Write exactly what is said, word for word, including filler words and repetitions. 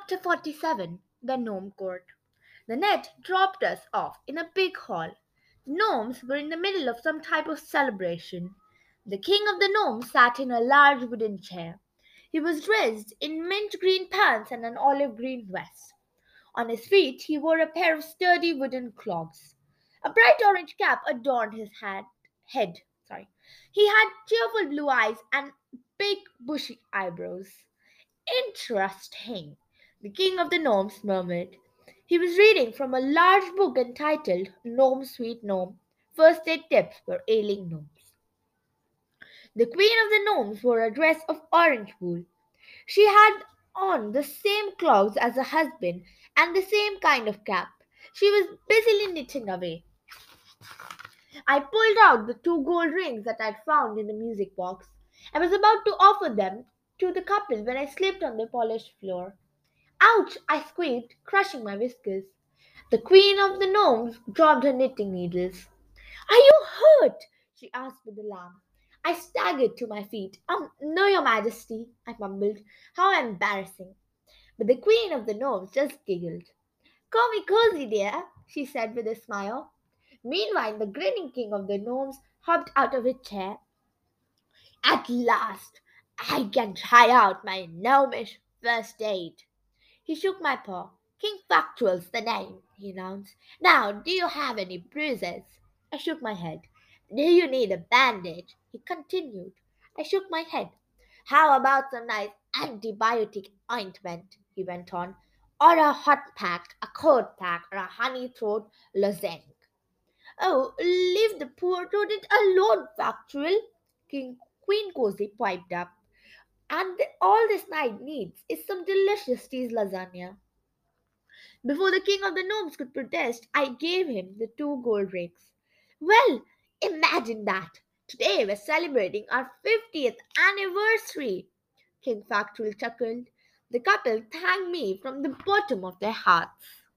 Chapter forty-seven The Gnome Court. The net dropped us off in a big hall. The gnomes were in the middle of some type of celebration. The king of the gnomes sat in a large wooden chair. He was dressed in mint green pants and an olive green vest. On his feet he wore a pair of sturdy wooden clogs. A bright orange cap adorned his hat, head. Sorry. He had cheerful blue eyes and big bushy eyebrows. Interesting, the king of the gnomes murmured. He was reading from a large book entitled Gnome Sweet Gnome First Aid Tips for Ailing Gnomes. The queen of the gnomes wore a dress of orange wool. She had on the same clothes as her husband and the same kind of cap. She was busily knitting away. I pulled out the two gold rings that I'd found in the music box. I was about to offer them to the couple when I slipped on the polished floor. Ouch! I squeaked, crushing my whiskers. The queen of the gnomes dropped her knitting needles. Are you hurt? She asked with alarm. I staggered to my feet. Um, no, your majesty, I mumbled. How embarrassing. But the queen of the gnomes just giggled. Call me cozy, dear, she said with a smile. Meanwhile, the grinning king of the gnomes hopped out of his chair. At last, I can try out my gnomish first aid. He shook my paw. King Factual's the name, he announced. Now, do you have any bruises? I shook my head. Do you need a bandage? He continued. I shook my head. How about some nice antibiotic ointment? He went on. Or a hot pack, a cold pack, or a honey throat lozenge. Oh, leave the poor rodent alone, Factual, King Queen Cozy piped up. And th- all this knight needs is some delicious cheese lasagna. Before the king of the gnomes could protest, I gave him the two gold rings. Well, imagine that! Today we're celebrating our fiftieth anniversary! King Factual chuckled. The couple thanked me from the bottom of their hearts.